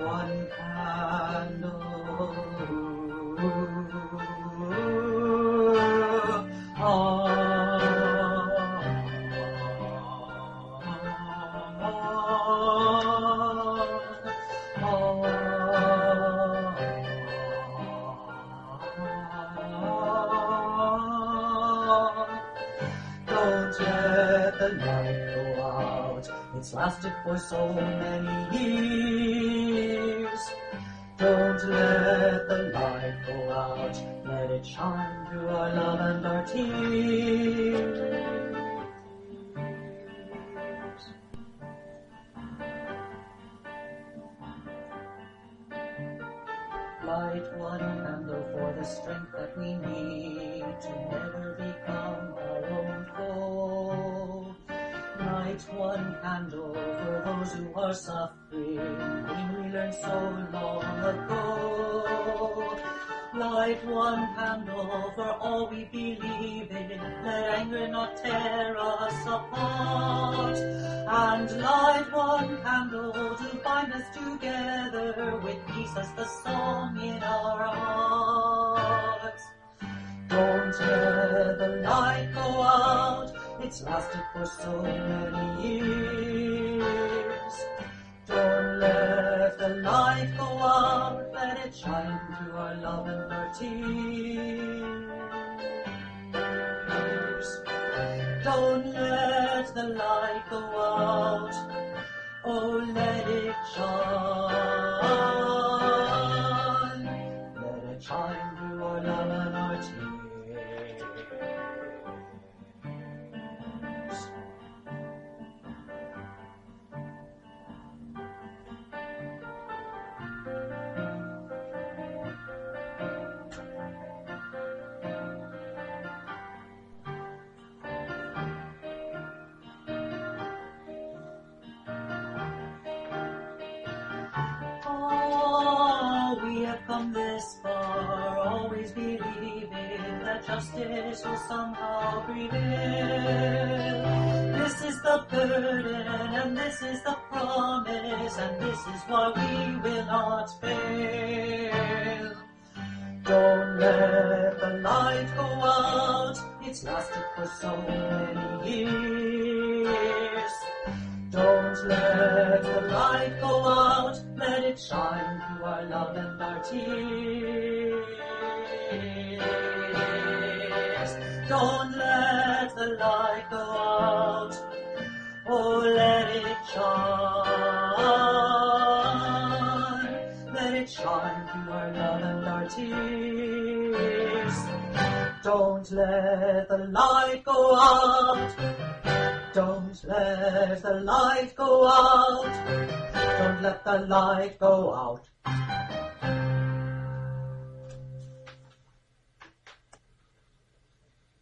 one candle. Don't let the light go out. It's lasted for so many years. Don't let the light go out. Let it shine through our love and our tears. Light one candle for the strength that we need to never become our own foe. Light one candle for those who are suffering, pain we learned so long ago. Light one candle for all we believe in, let anger not tear us apart. And light one candle to bind us together with peace as the song in our hearts. Don't let the light go out, it's lasted for so many years. Don't let the light go out, let it shine through our love and our tears. Don't let the light go out, oh let it shine. Let it shine through our love and our tears. Come this far, always believing that justice will somehow prevail. This is the burden and this is the promise, and this is why we will not fail. Don't let the light go out, it's lasted for so many years. Don't let the light go out, let it shine through our love and our tears. Don't let the light go out, oh let it shine through our love and our tears. Don't let the light go out, don't let the light go out, don't let the light go out.